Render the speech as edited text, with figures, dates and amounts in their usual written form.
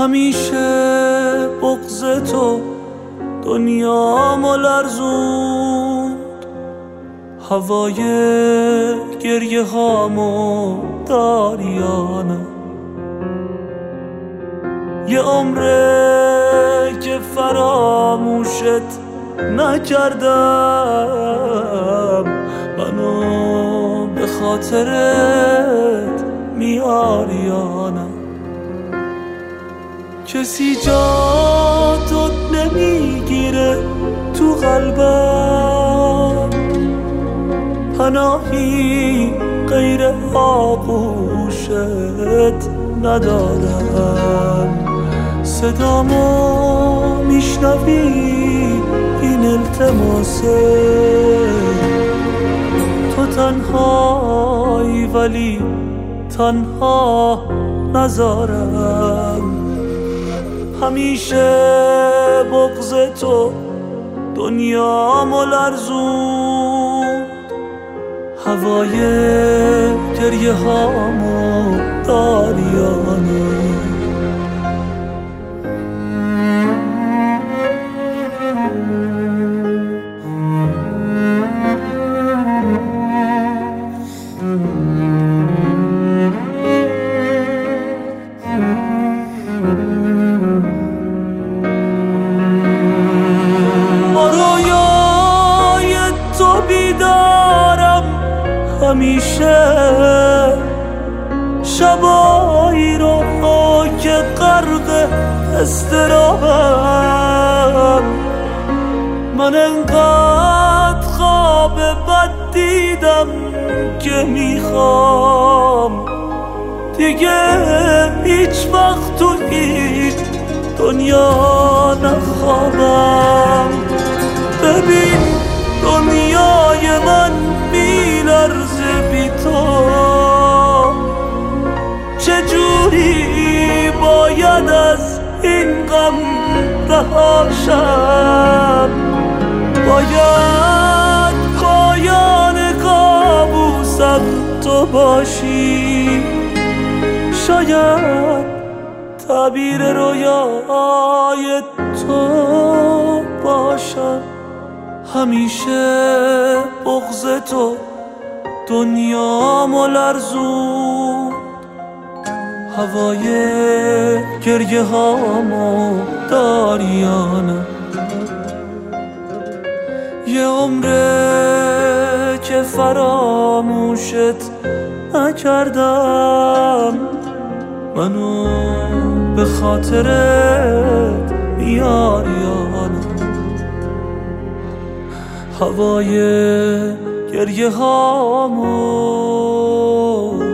همیشه بغض تو دنیامو لرزوند، هوای گریه هامو داریانه. یه عمره که فراموشت نکردم، منو به خاطرت میاریانه. کسی جا تو نمیگیره تو قلبم، پناهی غیر آغوشت ندارم. صدامو میشنوی این التماسه، تو تنهایی ولی تنها نذارم. همیشه بغض تو دنیامو لرزوند، هوای گریه هامو داریانه. بیدارم همیشه، شبایی رو که غرق اضطرابم. من انقدر خواب بد دیدم که میخوام دیگه هیچ وقت تو هیچ دنیا نخوابم. ببین دنیای من میلرزه بی تو، چجوری باید از این غم رهاشم؟ باید پایان کابوسم تو باشی، شاید تعبیر رویای تو باشم. همیشه بغض تو دنیامو لرزوند، هوای گریه هامو داریانه. یه عمره که فراموشت نکردم، منو به خاطرت میاریانه. هوای گریه هامو